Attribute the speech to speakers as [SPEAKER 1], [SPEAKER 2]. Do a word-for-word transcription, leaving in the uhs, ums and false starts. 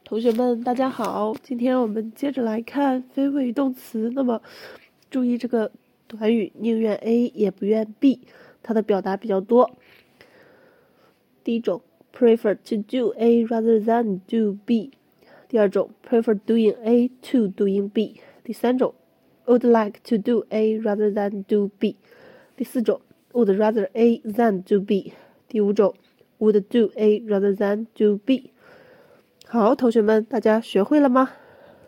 [SPEAKER 1] 同学们大家好，今天我们接着来看非谓语动词。那么注意这个短语宁愿 A 也不愿 B， 它的表达比较多。第一种 prefer to do A rather than do B， 第二种 prefer doing A to doing B， 第三种 would like to do A rather than do B， 第四种 would rather A than do B， 第五种 would do A rather than do B。好，同学们，大家学会了吗？